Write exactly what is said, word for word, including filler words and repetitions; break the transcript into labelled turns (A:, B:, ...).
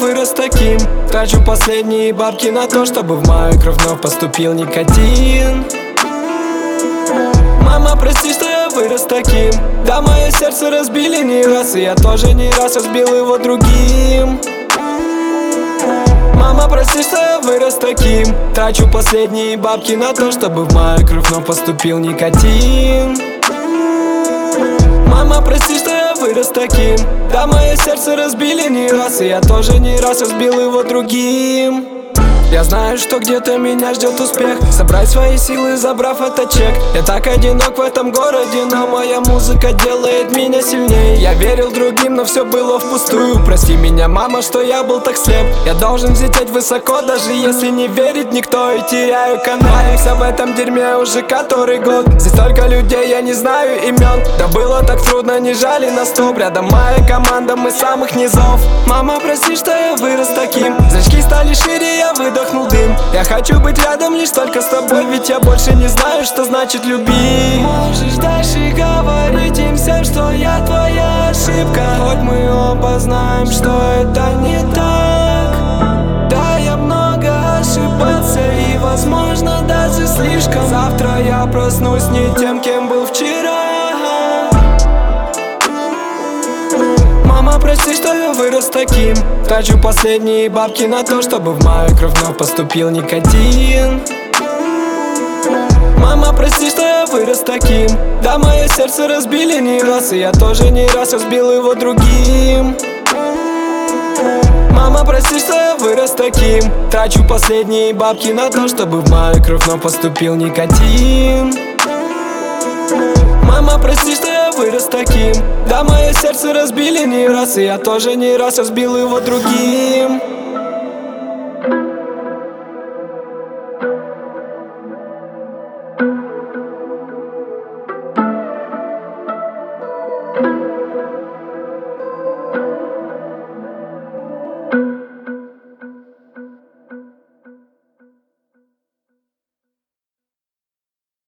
A: вырос таким. Трачу последние бабки на то, чтобы в мою кровь вновь поступил никотин. Мама, прости, что я вырос таким. Да, мое сердце разбили не раз, и я тоже не раз разбил его другим. Мама, прости, что я вырос таким. Трачу последние бабки на то, чтобы в мою кровь вновь поступил никотин. Мама, прости, что я вырос таким. Да, мое сердце разбили не раз, и я тоже не раз разбил его другим. Я знаю, что где-то меня ждет успех. Собрать свои силы, забрав этот чек. Я так одинок в этом городе, но моя музыка делает меня сильнее. Я верил другим, но все было впустую. Прости меня, мама, что я был так слеп. Я должен взлететь высоко, даже если не верит никто, и теряю канаемся в этом дерьме уже который год. Здесь столько людей, я не знаю имен. Да было так трудно, не жали на стоп. Рядом моя команда, мы самых низов. Мама, прости, что я вырос таким. Зрачки стали шире, я выдохнул дым. Я хочу быть рядом лишь только с тобой, ведь я больше не знаю, что значит любить. Можешь дальше говорить им всем, что я твоя ошибка, хоть мы оба знаем, что это не так. Да, я много ошибался, и возможно даже слишком. Завтра я проснусь не тем, кем был вчера. Мама, прости, что я вырос таким. Трачу последние бабки на то, чтобы в мою кровь вновь поступил никотин. Мама, прости, что я вырос таким. Да, мое сердце разбили не раз, и я тоже не раз разбил его другим. Мама, прости, что я вырос таким. Трачу последние бабки на то, чтобы в мою кровь вновь поступил никотин. Мама, прости, что я вырос таким. Да, мое сердце разбили не раз, и я тоже не раз разбил его другим.